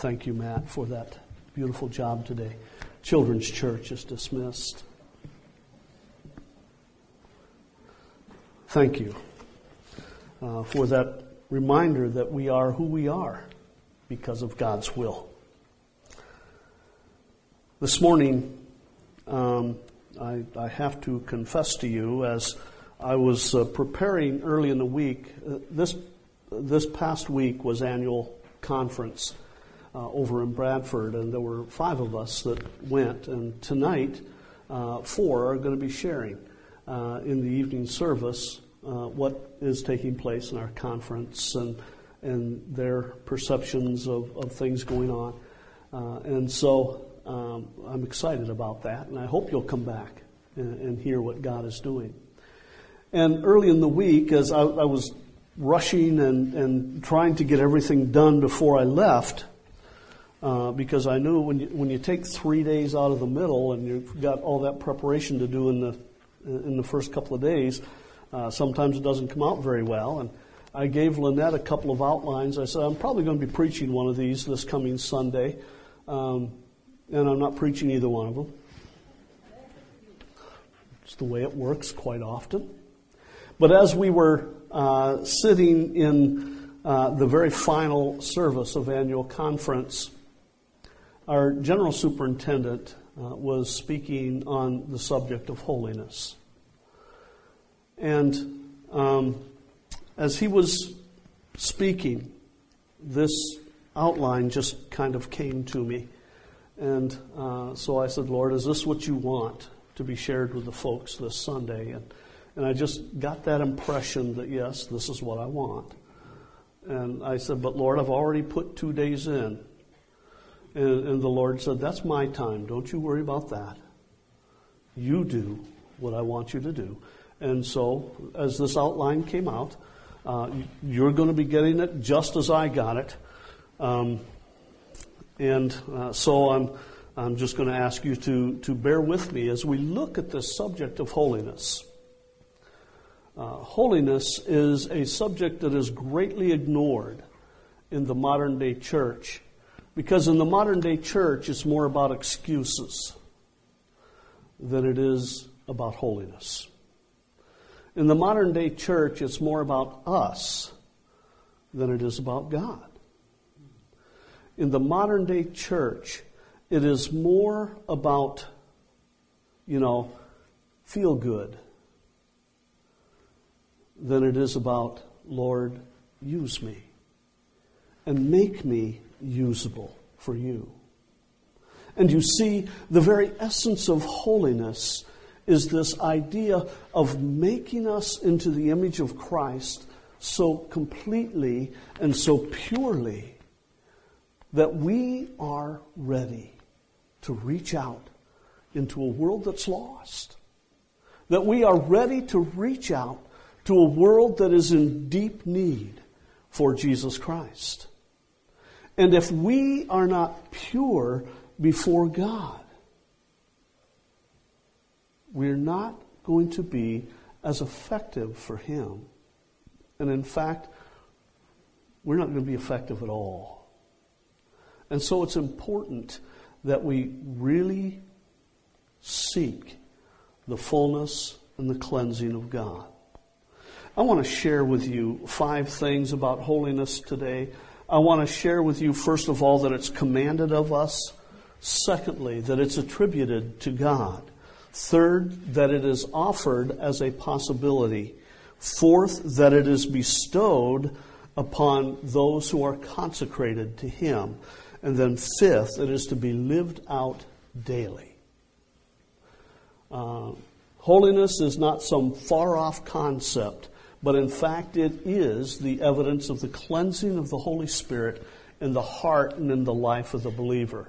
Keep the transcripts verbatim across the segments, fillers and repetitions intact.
Thank you, Matt, for that beautiful job today. Children's Church is dismissed. Thank you uh, for that reminder that we are who we are because of God's will. This morning, um, I, I have to confess to you, as I was uh, preparing early in the week, uh, this this past week was annual conference uh, over in Bradford, and there were five of us that went, and tonight uh, four are going to be sharing uh, in the evening service uh, what is taking place in our conference and and their perceptions of, of things going on. Uh, and so um, I'm excited about that, and I hope you'll come back and, and hear what God is doing. And early in the week, as I, I was rushing and, and trying to get everything done before I left, uh, because I knew when you, when you take three days out of the middle and you've got all that preparation to do in the in the first couple of days, uh, sometimes it doesn't come out very well. And I gave Lynette a couple of outlines. I said, I'm probably going to be preaching one of these this coming Sunday, um, and I'm not preaching either one of them. It's the way it works quite often. But as we were uh, sitting in uh, the very final service of annual conference, our general superintendent uh, was speaking on the subject of holiness. And um, as he was speaking, this outline just kind of came to me. And uh, so I said, Lord, is this what you want to be shared with the folks this Sunday? And And I just got that impression that, yes, this is what I want. And I said, but Lord, I've already put two days in. And, and the Lord said, that's my time. Don't you worry about that. You do what I want you to do. And so, as this outline came out, uh, you're going to be getting it just as I got it. Um, and uh, so I'm I'm just going to ask you to, to bear with me as we look at this subject of holiness. Uh, holiness is a subject that is greatly ignored in the modern day church, because in the modern day church it's more about excuses than it is about holiness. In the modern day church it's more about us than it is about God. In the modern day church it is more about, you know, feel good than it is about, Lord, use me and make me usable for you. And you see, the very essence of holiness is this idea of making us into the image of Christ so completely and so purely that we are ready to reach out into a world that's lost. That we are ready to reach out to a world that is in deep need for Jesus Christ. And if we are not pure before God, we're not going to be as effective for Him. And in fact, we're not going to be effective at all. And so it's important that we really seek the fullness and the cleansing of God. I want to share with you five things about holiness today. I want to share with you, first of all, that it's commanded of us. Secondly, that it's attributed to God. Third, that it is offered as a possibility. Fourth, that it is bestowed upon those who are consecrated to Him. And then fifth, it is to be lived out daily. Uh, holiness is not some far-off concept, but in fact it is the evidence of the cleansing of the Holy Spirit in the heart and in the life of the believer.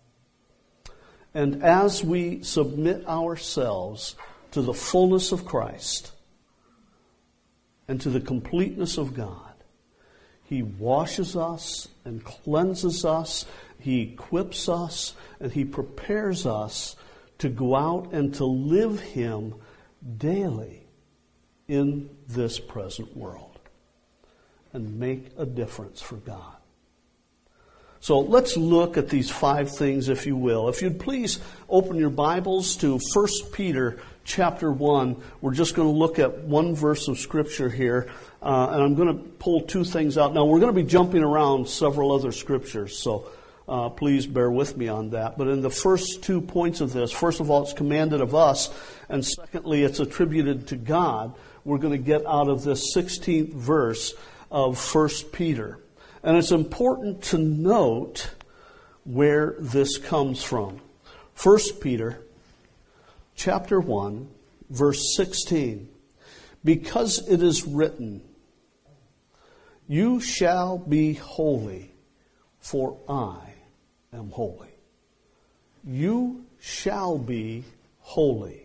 And as we submit ourselves to the fullness of Christ and to the completeness of God, He washes us and cleanses us, He equips us, and He prepares us to go out and to live Him daily in this present world and make a difference for God. So let's look at these five things, if you will. If you'd please open your Bibles to First Peter chapter one. We're just going to look at one verse of Scripture here, uh, and I'm going to pull two things out. Now, we're going to be jumping around several other Scriptures, so uh, please bear with me on that. But in the first two points of this, first of all, it's commanded of us, and secondly, it's attributed to God. We're going to get out of this sixteenth verse of First Peter. And it's important to note where this comes from. First Peter chapter one, verse sixteen. Because it is written, "You shall be holy, for I am holy." You shall be holy,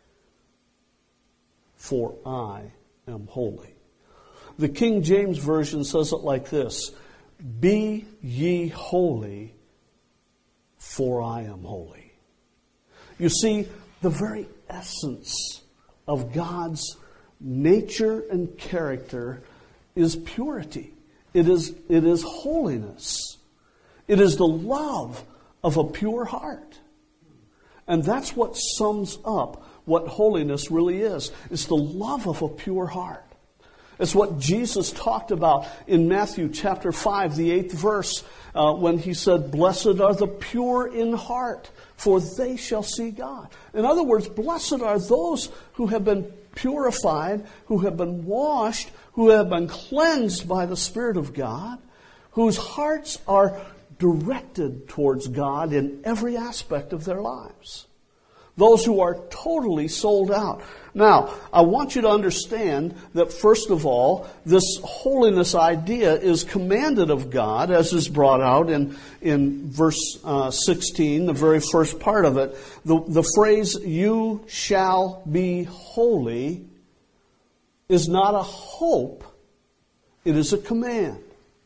for I am holy. The King James Version says it like this: "Be ye holy, for I am holy." You see, the very essence of God's nature and character is purity. It is, it is holiness. It is the love of a pure heart. And that's what sums up what holiness really is. It's the love of a pure heart. It's what Jesus talked about in Matthew chapter five, the eighth verse, uh, when he said, "Blessed are the pure in heart, for they shall see God." In other words, blessed are those who have been purified, who have been washed, who have been cleansed by the Spirit of God, whose hearts are directed towards God in every aspect of their lives. Those who are totally sold out. Now, I want you to understand that, first of all, this holiness idea is commanded of God, as is brought out in, in verse uh, sixteen, the very first part of it. The, the phrase, "You shall be holy," is not a hope, it is a command.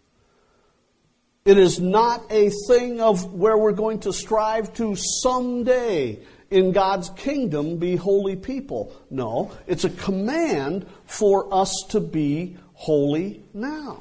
It is not a thing of where we're going to strive to someday in God's kingdom be holy people. No, it's a command for us to be holy now.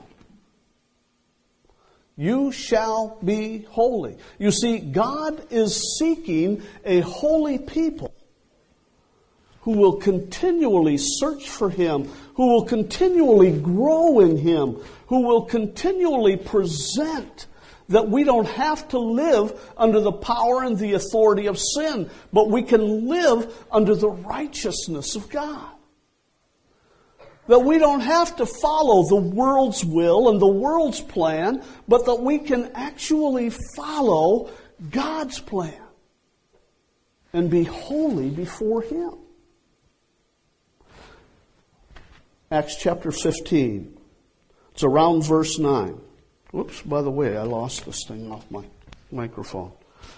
You shall be holy. You see, God is seeking a holy people who will continually search for Him, who will continually grow in Him, who will continually present that we don't have to live under the power and the authority of sin, but we can live under the righteousness of God. That we don't have to follow the world's will and the world's plan, but that we can actually follow God's plan and be holy before Him. Acts chapter fifteen. It's around verse nine. Whoops, by the way, I lost this thing off my microphone.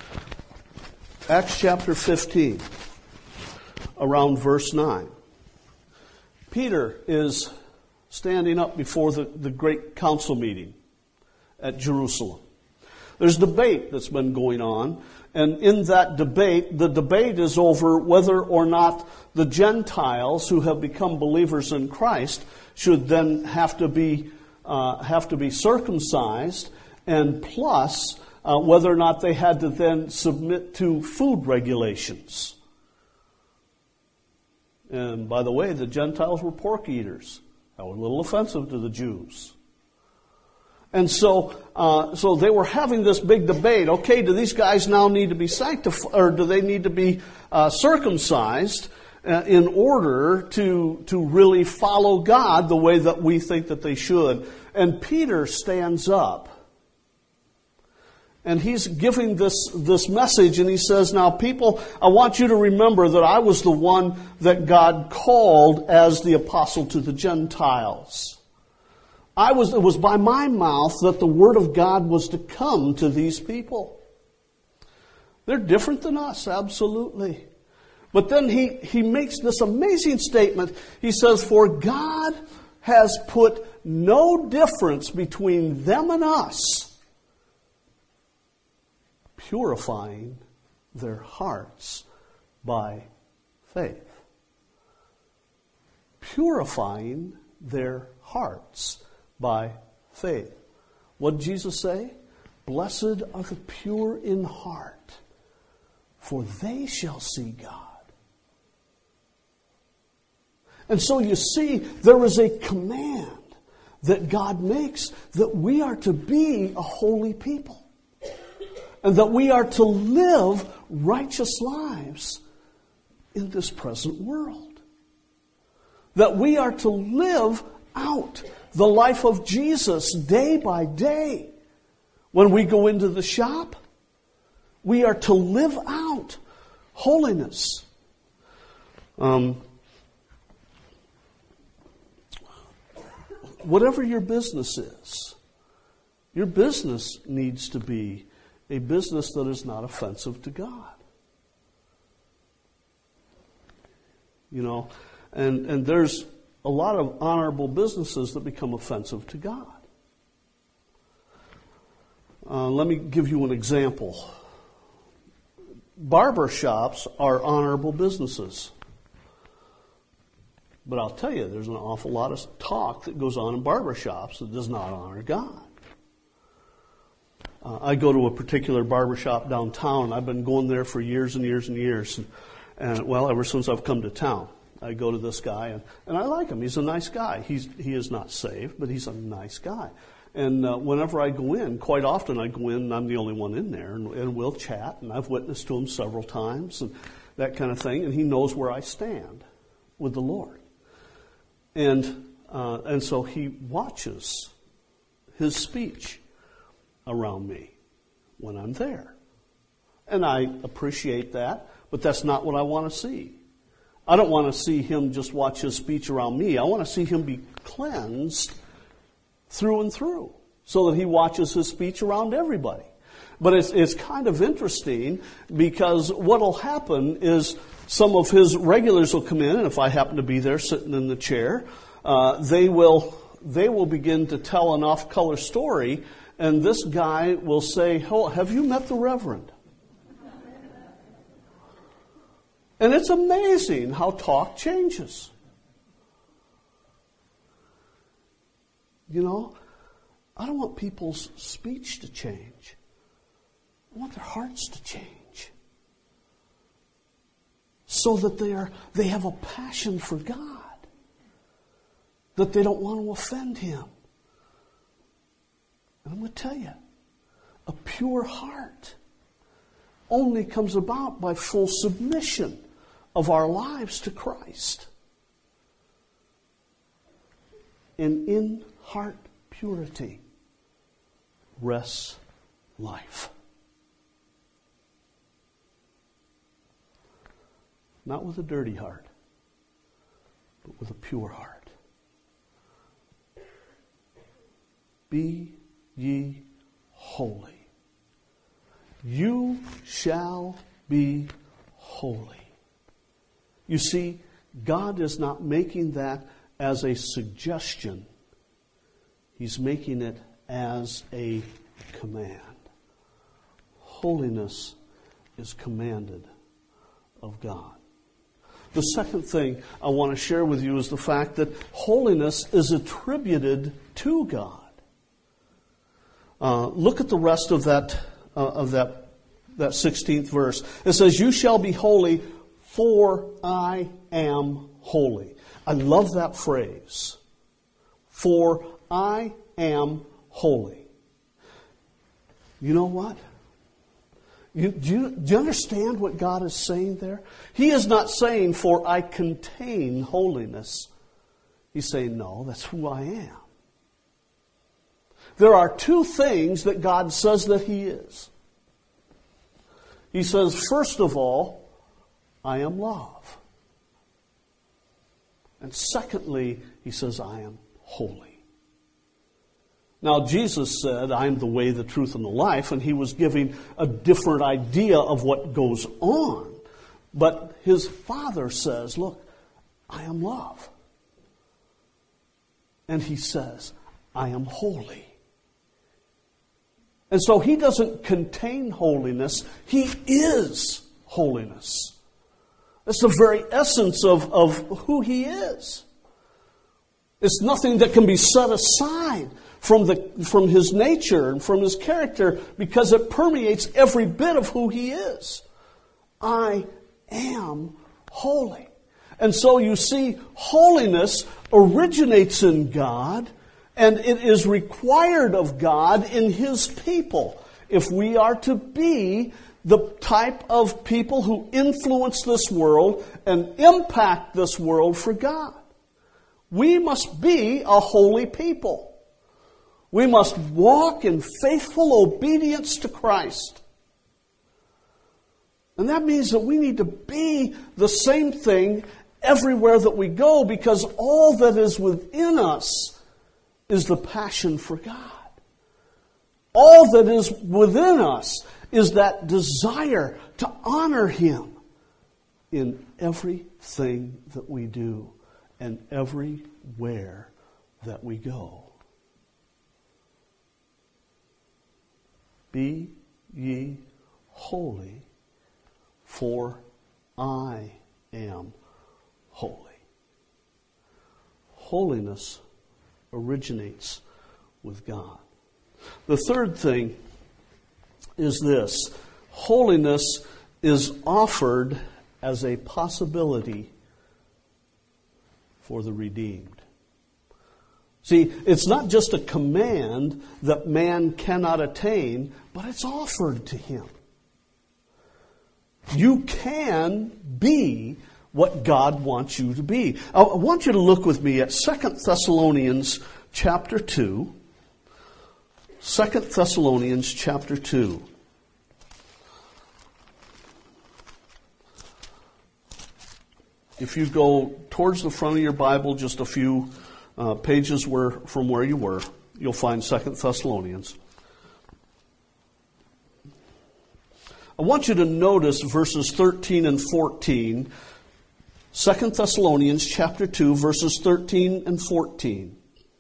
Acts chapter fifteen, around verse nine. Peter is standing up before the, the great council meeting at Jerusalem. There's debate that's been going on, and in that debate, the debate is over whether or not the Gentiles who have become believers in Christ should then have to be uh, have to be circumcised, and plus uh, whether or not they had to then submit to food regulations. And by the way, the Gentiles were pork eaters. That was a little offensive to the Jews. And so, uh, so they were having this big debate. Okay, do these guys now need to be sanctified, or do they need to be uh, circumcised uh, in order to to really follow God the way that we think that they should? And Peter stands up, and he's giving this this message, and he says, "Now, people, I want you to remember that I was the one that God called as the apostle to the Gentiles. I was, it was by my mouth that the word of God was to come to these people. They're different than us, absolutely. But then he, he makes this amazing statement. He says, for God has put no difference between them and us, purifying their hearts by faith." Purifying their hearts by faith. What did Jesus say? Blessed are the pure in heart, for they shall see God. And so you see, there is a command that God makes that we are to be a holy people. And that we are to live righteous lives in this present world. That we are to live out the life of Jesus day by day. When we go into the shop, we are to live out holiness. Um, whatever your business is, your business needs to be a business that is not offensive to God. You know, and, and there's a lot of honorable businesses that become offensive to God. Uh, let me give you an example. Barber shops are honorable businesses. But I'll tell you, there's an awful lot of talk that goes on in barber shops that does not honor God. Uh, I go to a particular barber shop downtown. I've been going there for years and years and years. And, and well, ever since I've come to town, I go to this guy, and, and I like him. He's a nice guy. He's He is not saved, but he's a nice guy. And uh, whenever I go in, quite often I go in and I'm the only one in there, and, and we'll chat, and I've witnessed to him several times and that kind of thing, and he knows where I stand with the Lord. And uh, and so he watches his speech around me when I'm there. And I appreciate that, but that's not what I want to see. I don't want to see him just watch his speech around me. I want to see him be cleansed through and through so that he watches his speech around everybody. But it's, it's kind of interesting because what will happen is some of his regulars will come in, and if I happen to be there sitting in the chair, uh, they will they will begin to tell an off-color story, and this guy will say, "Oh, have you met the Reverend?" And it's amazing how talk changes. You know, I don't want people's speech to change. I want their hearts to change. So that they are they have a passion for God. That they don't want to offend Him. And I'm going to tell you, a pure heart only comes about by full submission of our lives to Christ. And in heart purity rests life. Not with a dirty heart, but with a pure heart. Be ye holy. You shall be holy. You see, God is not making that as a suggestion. He's making it as a command. Holiness is commanded of God. The second thing I want to share with you is the fact that holiness is attributed to God. Uh, look at the rest of that uh, of that that sixteenth verse. It says, "You shall be holy, for I am holy." I love that phrase. For I am holy. You know what? You, do, you, do you understand what God is saying there? He is not saying, "For I contain holiness." He's saying, no, that's who I am. There are two things that God says that He is. He says, first of all, I am love. And secondly, He says, I am holy. Now, Jesus said, I am the way, the truth, and the life, and He was giving a different idea of what goes on. But His Father says, look, I am love. And He says, I am holy. And so He doesn't contain holiness, He is holiness. That's the very essence of, of who He is. It's nothing that can be set aside from the from his nature and from his character, because it permeates every bit of who he is. I am holy. And so you see, holiness originates in God, and it is required of God in his people. If we are to be the type of people who influence this world and impact this world for God, we must be a holy people. We must walk in faithful obedience to Christ. And that means that we need to be the same thing everywhere that we go, because all that is within us is the passion for God. All that is within us is that desire to honor him in everything that we do and everywhere that we go. Be ye holy, for I am holy. Holiness originates with God. The third thing is this: holiness is offered as a possibility for the redeemed. See, it's not just a command that man cannot attain, but it's offered to him. You can be what God wants you to be. I want you to look with me at Second Thessalonians chapter two. Second Thessalonians chapter two. If you go towards the front of your Bible, just a few uh, pages where, from where you were, you'll find Second Thessalonians. I want you to notice verses thirteen and fourteen. Second Thessalonians chapter two, verses thirteen and fourteen.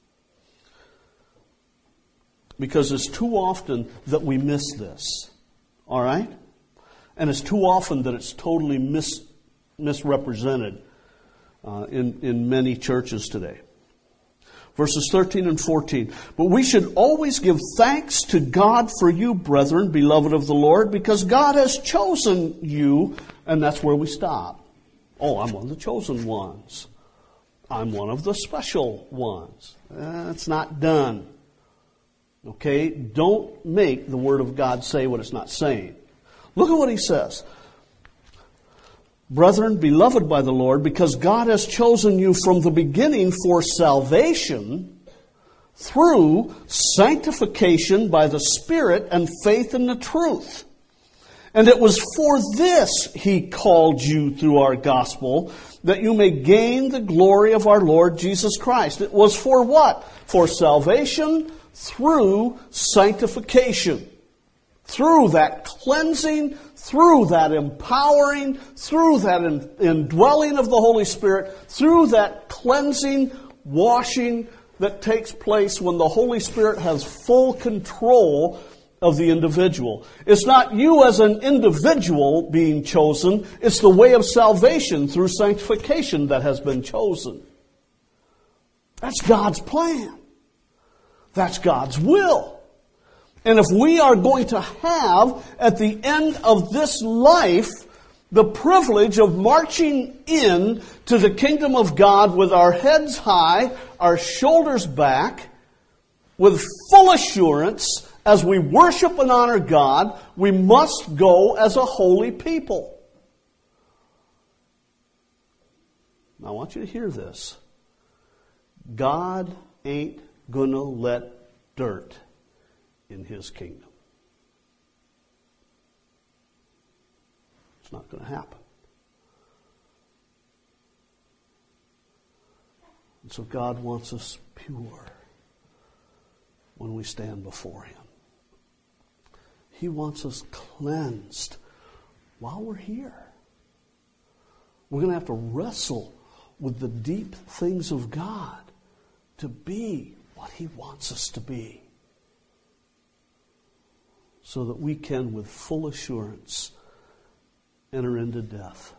Because it's too often that we miss this. All right? And it's too often that it's totally mis, misrepresented uh, in, in many churches today. Verses thirteen and fourteen. But we should always give thanks to God for you, brethren, beloved of the Lord, because God has chosen you, and that's where we stop. Oh, I'm one of the chosen ones. I'm one of the special ones. That's not done. Okay? Don't make the Word of God say what it's not saying. Look at what he says. Brethren, beloved by the Lord, because God has chosen you from the beginning for salvation through sanctification by the Spirit and faith in the truth. And it was for this he called you through our gospel, that you may gain the glory of our Lord Jesus Christ. It was for what? For salvation through sanctification. Through that cleansing, through that empowering, through that indwelling of the Holy Spirit, through that cleansing, washing that takes place when the Holy Spirit has full control of the individual. It's not you as an individual being chosen. It's the way of salvation through sanctification that has been chosen. That's God's plan. That's God's will. And if we are going to have, at the end of this life, the privilege of marching in to the kingdom of God with our heads high, our shoulders back, with full assurance, as we worship and honor God, we must go as a holy people. Now, I want you to hear this. God ain't going to let dirt in His kingdom. It's not going to happen. And so God wants us pure when we stand before Him. He wants us cleansed while we're here. We're going to have to wrestle with the deep things of God to be what He wants us to be, so that we can, with full assurance, enter into death,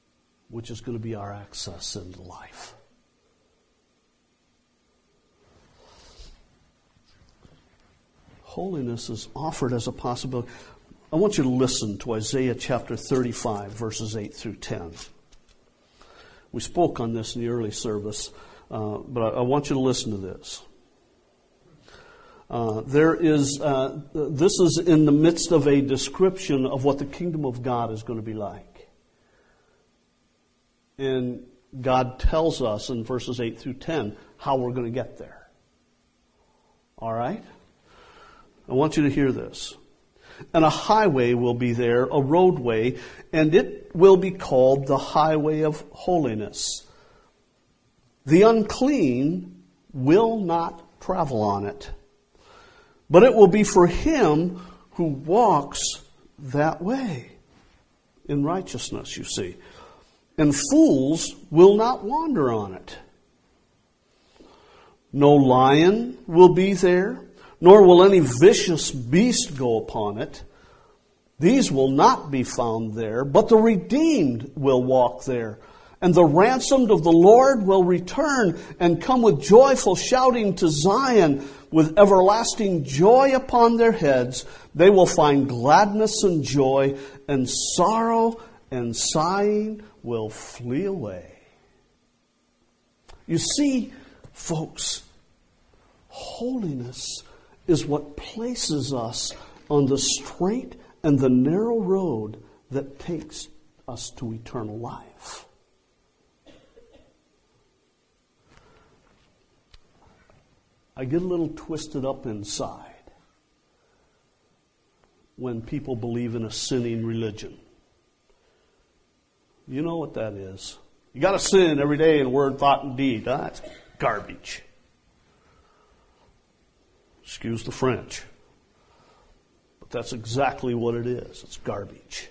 which is going to be our access into life. holiness is offered as a possibility. I want you to listen to Isaiah chapter thirty-five, verses eight through ten. We spoke on this in the early service, uh, but I, I want you to listen to this. Uh, there is, uh, this is in the midst of a description of what the kingdom of God is going to be like. And God tells us in verses eight through ten how we're going to get there. All right? I want you to hear this. And a highway will be there, a roadway, and it will be called the highway of holiness. The unclean will not travel on it, but it will be for him who walks that way in righteousness, you see. And fools will not wander on it. No lion will be there, nor will any vicious beast go upon it. These will not be found there, but the redeemed will walk there. And the ransomed of the Lord will return and come with joyful shouting to Zion, with everlasting joy upon their heads. They will find gladness and joy, and sorrow and sighing will flee away. You see, folks, holiness is what places us on the straight and the narrow road that takes us to eternal life. I get a little twisted up inside when people believe in a sinning religion. You know what that is. You got to sin every day in word, thought, and deed. That's garbage. Excuse the French. But that's exactly what it is. It's garbage.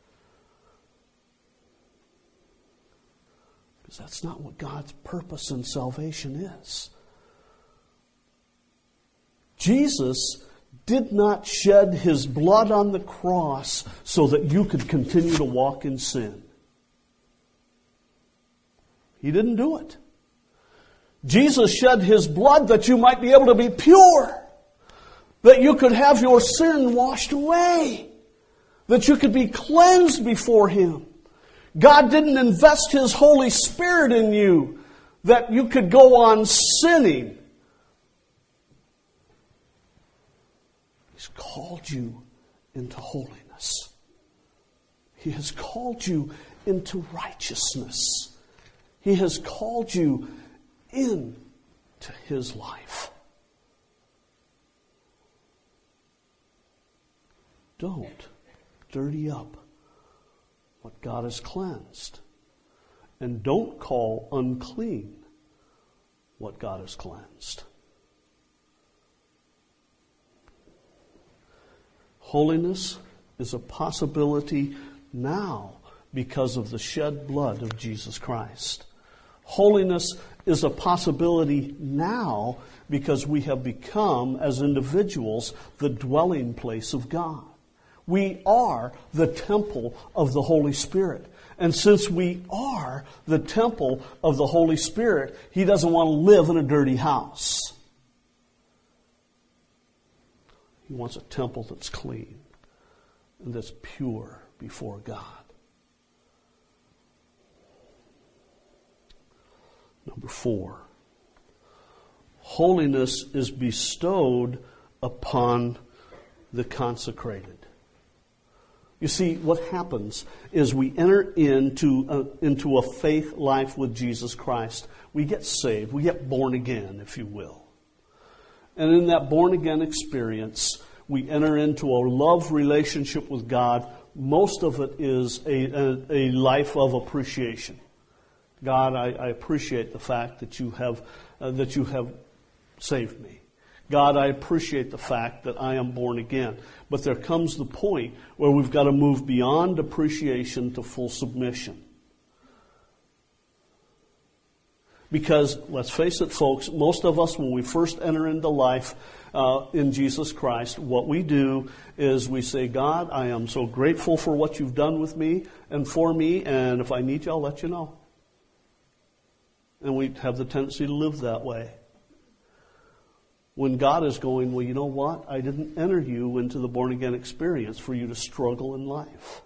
Because that's not what God's purpose in salvation is. Jesus did not shed his blood on the cross so that you could continue to walk in sin. He didn't do it. Jesus shed his blood that you might be able to be pure. That you could have your sin washed away. That you could be cleansed before him. God didn't invest his Holy Spirit in you that you could go on sinning. He's called you into holiness. He has called you into righteousness. He has called you into his life. Don't dirty up what God has cleansed. And don't call unclean what God has cleansed. Holiness is a possibility now because of the shed blood of Jesus Christ. Holiness is a possibility now because we have become, as individuals, the dwelling place of God. We are the temple of the Holy Spirit. And since we are the temple of the Holy Spirit, he doesn't want to live in a dirty house. He wants a temple that's clean and that's pure before God. Number four, holiness is bestowed upon the consecrated. You see, what happens is we enter into a, into a faith life with Jesus Christ. We get saved. We get born again, if you will. And in that born again experience, we enter into a love relationship with God. Most of it is a, a, a life of appreciation. God, I, I appreciate the fact that you have uh, that you have saved me. God, I appreciate the fact that I am born again. But there comes the point where we've got to move beyond appreciation to full submission. Because, let's face it, folks, most of us, when we first enter into life uh, in Jesus Christ, what we do is we say, God, I am so grateful for what you've done with me and for me, and if I need you, I'll let you know. And we have the tendency to live that way. When God is going, well, you know what? I didn't enter you into the born-again experience for you to struggle in life.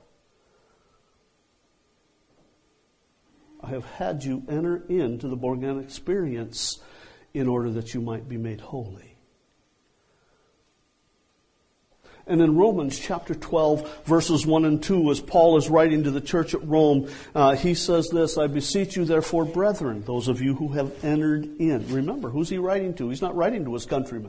I have had you enter into the born-again experience in order that you might be made holy. And in Romans chapter twelve, verses one and two, as Paul is writing to the church at Rome, uh, he says this, I beseech you therefore, brethren, those of you who have entered in. Remember, who's he writing to? He's not writing to his countrymen.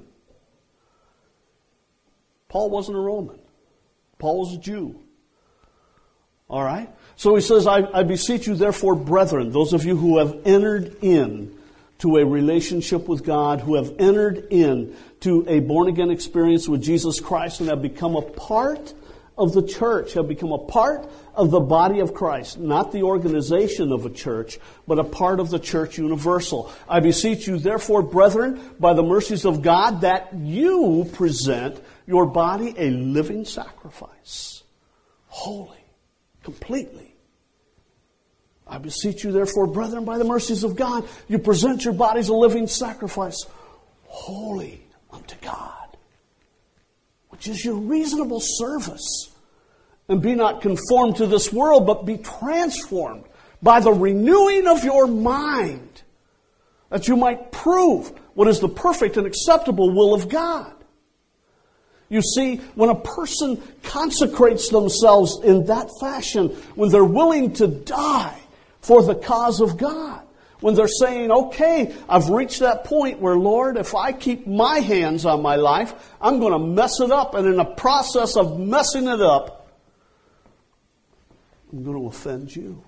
Paul wasn't a Roman. Paul was a Jew. All right? So he says, I, I beseech you therefore, brethren, those of you who have entered in to a relationship with God, who have entered in to a born-again experience with Jesus Christ and have become a part of the church, have become a part of the body of Christ, not the organization of a church, but a part of the church universal. I beseech you, therefore, brethren, by the mercies of God, that you present your body a living sacrifice, holy, completely. I beseech you, therefore, brethren, by the mercies of God, you present your bodies a living sacrifice, holy unto God, which is your reasonable service. And be not conformed to this world, but be transformed by the renewing of your mind, that you might prove what is the perfect and acceptable will of God. You see, when a person consecrates themselves in that fashion, when they're willing to die for the cause of God, when they're saying, okay, I've reached that point where, Lord, if I keep my hands on my life, I'm going to mess it up. And in the process of messing it up, I'm going to offend you.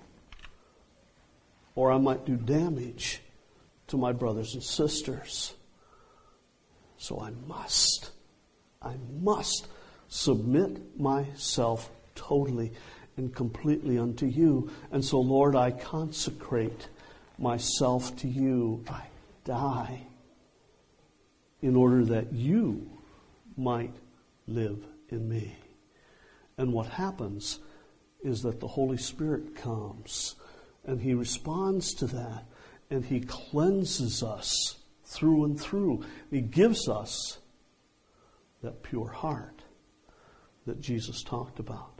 Or I might do damage to my brothers and sisters. So I must, I must submit myself totally and completely unto you. And so, Lord, I consecrate myself to you. I die in order that you might live in me. And what happens is that the Holy Spirit comes and He responds to that and He cleanses us through and through. He gives us that pure heart that Jesus talked about.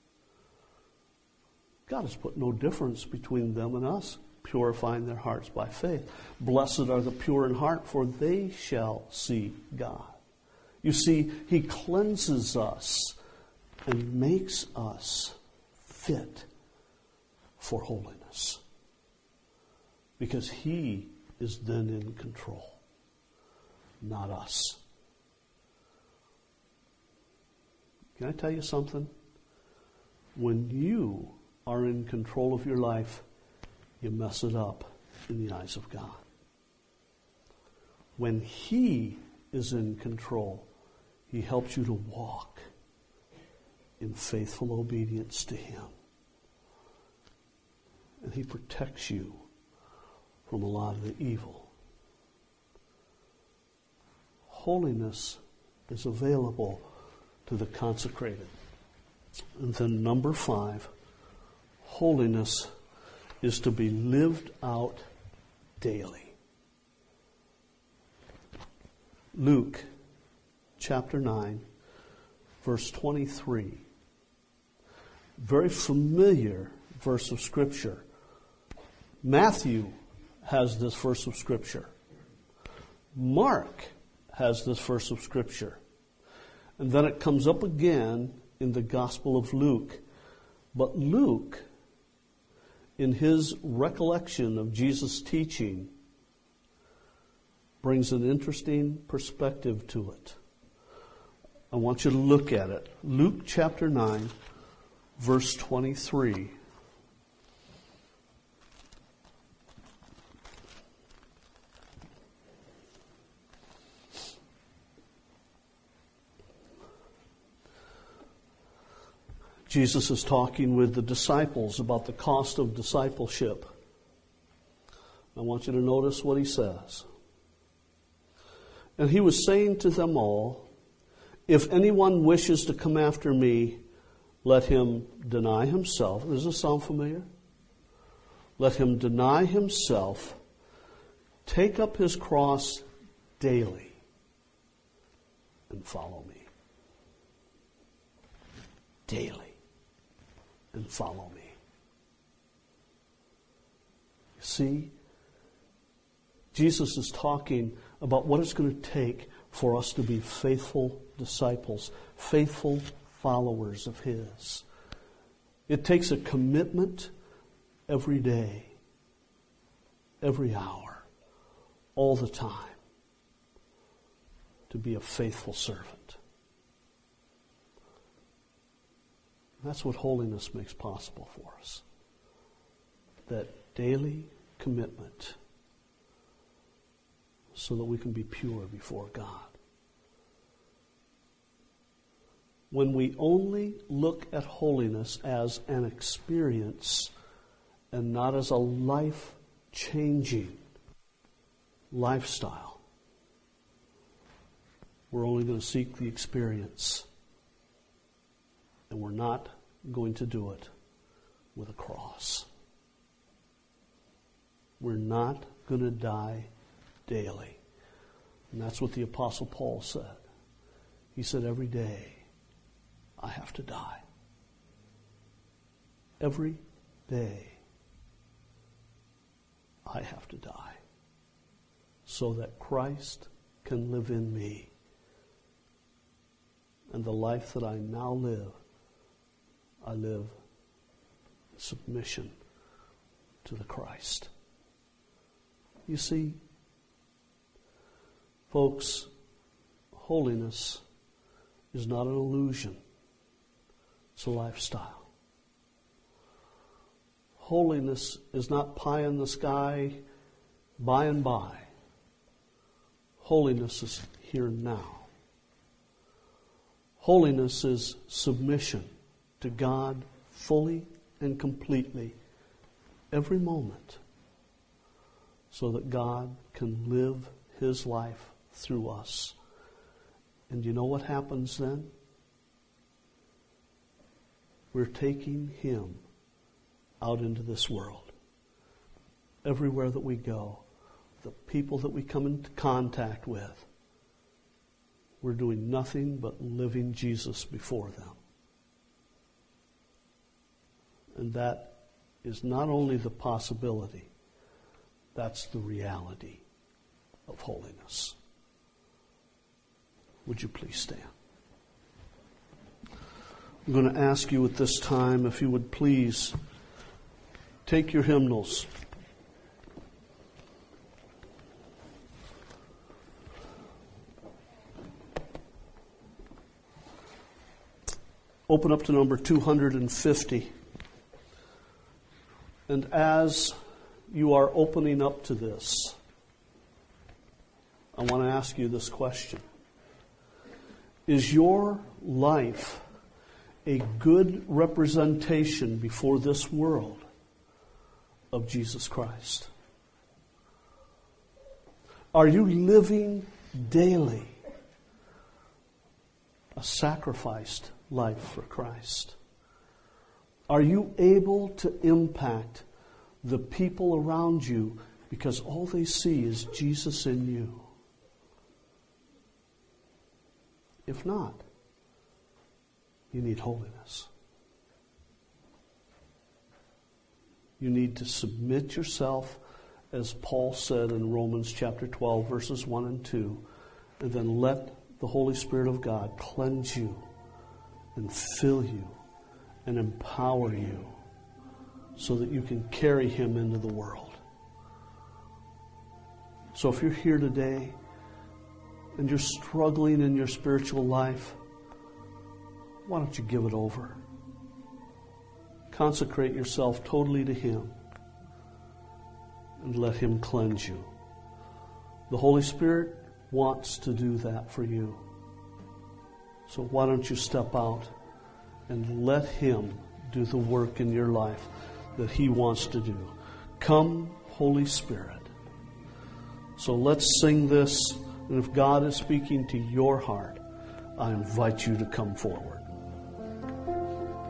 God has put no difference between them and us, purifying their hearts by faith. Blessed are the pure in heart, for they shall see God. You see, He cleanses us and makes us fit for holiness. Because He is then in control, not us. Can I tell you something? When you are in control of your life, you mess it up in the eyes of God. When He is in control, He helps you to walk in faithful obedience to Him. And He protects you from a lot of the evil. Holiness is available to the consecrated. And then number five, holiness is to be lived out daily. Luke chapter nine, verse twenty-three. Very familiar verse of Scripture. Matthew has this verse of Scripture. Mark has this verse of Scripture. And then it comes up again in the Gospel of Luke. But Luke, in his recollection of Jesus' teaching, brings an interesting perspective to it. I want you to look at it. Luke chapter nine, verse twenty-three. Jesus is talking with the disciples about the cost of discipleship. I want you to notice what he says. And he was saying to them all, if anyone wishes to come after me, let him deny himself. Does this sound familiar? Let him deny himself, take up his cross daily, and follow me. Daily and follow me. See, Jesus is talking about what it's going to take for us to be faithful disciples, faithful followers of His. It takes a commitment every day, every hour, all the time, to be a faithful servant. That's what holiness makes possible for us. That daily commitment so that we can be pure before God. When we only look at holiness as an experience and not as a life-changing lifestyle, we're only going to seek the experience. And we're not going to do it with a cross. We're not going to die daily. And that's what the Apostle Paul said. He said, every day I have to die. Every day I have to die so that Christ can live in me. And the life that I now live, I live in submission to the Christ. You see, folks, holiness is not an illusion. It's a lifestyle. Holiness is not pie in the sky, by and by. Holiness is here and now. Holiness is submission to God fully and completely every moment so that God can live His life through us. And you know what happens then? We're taking Him out into this world. Everywhere that we go, the people that we come into contact with, we're doing nothing but living Jesus before them. And that is not only the possibility, that's the reality of holiness. Would you please stand? I'm going to ask you at this time if you would please take your hymnals. Open up to number two hundred fifty. And as you are opening up to this, I want to ask you this question. Is your life a good representation before this world of Jesus Christ? Are you living daily a sacrificed life for Christ? Are you able to impact the people around you because all they see is Jesus in you? If not, you need holiness. You need to submit yourself, as Paul said in Romans chapter twelve, verses one and two, and then let the Holy Spirit of God cleanse you and fill you and empower you so that you can carry Him into the world. So if you're here today and you're struggling in your spiritual life, why don't you give it over? Consecrate yourself totally to Him and let Him cleanse you. The Holy Spirit wants to do that for you. So why don't you step out and let Him do the work in your life that He wants to do. Come, Holy Spirit. So let's sing this, and if God is speaking to your heart, I invite you to come forward.